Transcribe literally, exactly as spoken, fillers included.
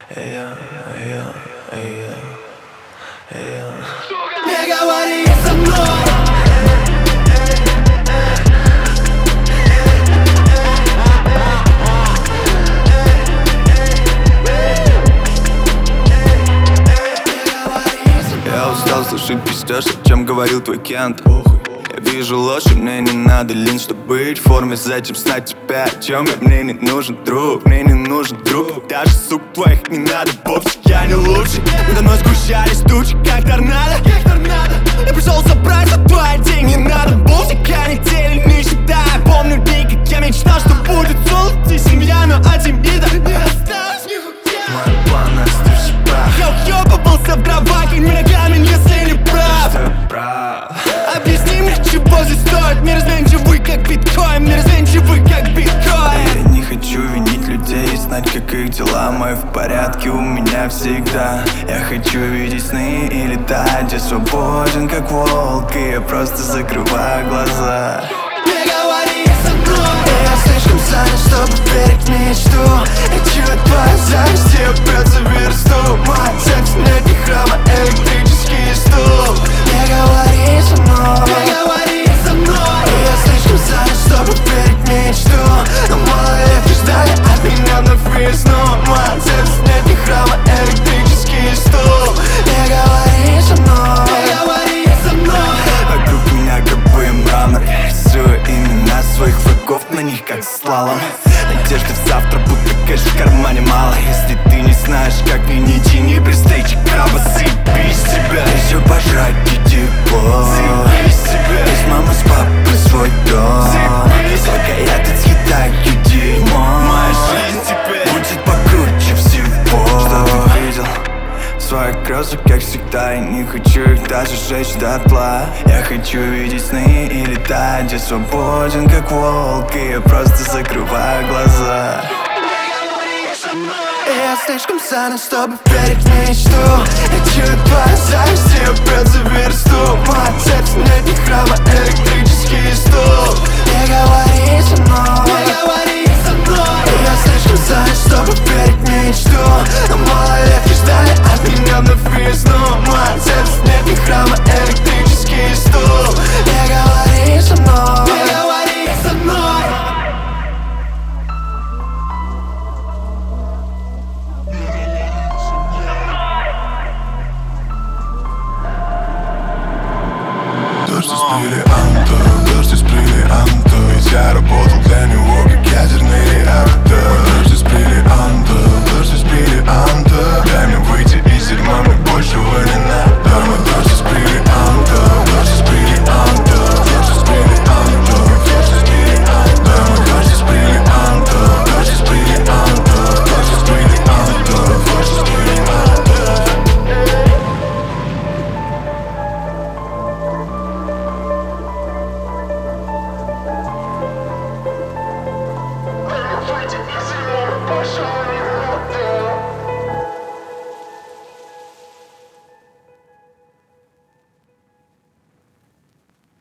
Я, я, я, я. Не говори со мной. Я устал слушать пиздёж, о чем говорил твой Кент. Я вижу ложь, и мне не надо лин, чтобы быть в форме. Зачем знать тебя, о чем я? Мне не нужен друг, мне не нужен друг. Даже сук твоих не надо, бобчик, я не лучший. Надо мной сгущались тучи, как торнадо. Я пришел забрать за твои деньги, не надо бултик. Я недели не считаю, помню дни, как я мечтал, что будет золото и семья, но от семьи да не осталось нихуя. Мой план остался прав. Я уёбывался в дровах, и меня камень, если не прав. Что прав? Объясни мне, чего здесь стоит. Мир изменчивый, как биткоин. Мир изменчивый, как биткоин. Я не хочу винить людей и знать, как их дела. Мои в порядке у меня всегда. Я хочу видеть сны и летать. Я свободен, как волк, и я просто закрываю глаза. Не говори со мной. Я слишком занят, чтобы верить в мечту. Я чую твою зависть, и упрется в версту. Мой отец нет ни храма, электрический стул. Не говори со мной. Не говори со мной. Я слишком занят, чтобы верить в мечту. Но малолетки ждали от меня вновь весну. Мой отец нет ни храма, электрический стул. Не говори со мной. Не говори со мной. Вокруг меня гробы и мрамор. Я рисую имена своих врагов, на них как слалом. Надежды в завтра, будто кэш в кармане мало. Если ты не знаешь, как мне не тяни при встрече краба, заебись себя. Еще пожрать и тепло. Заебись себя. Есть мама с папой свой дом. Только я тут съедаю дерьмо. Моя жизнь теперь будет покруче всего. Что ты видел? Свои грезы, как всегда, я не хочу их даже сжечь дотла. Я хочу видеть сны и летать. Я свободен, как волк, и я просто закрываю глаза. Я слишком занят, чтобы верить в мечту. Я чую твою зависть, и упрется в версту. Мой отец нет ни храма, электрический стул. Не говори со мной. Не говори со мной. Я слишком занят, чтобы верить в мечту. Но малолетки ждали от меня вновь весну. Мой отец нет ни храма, электрический стул. Не говори со мной. Не говори со мной. Дождь из бриллиантов, дождь из бриллиантов. Ведь я работал для него, как ядерный реактор. Дождь из бриллиантов, дождь из бриллиантов. Дай мне выйти из дерьма, мне большего не надо. Мой дождь из бриллиантов, дождь из бриллиантов, дождь из бриллиантов, дождь из бриллиантов. Дай мой дождь из бриллиантов, дождь из бриллиантов, дождь из бриллиантов, дождь из бриллиантов. Выйди из него, пошел.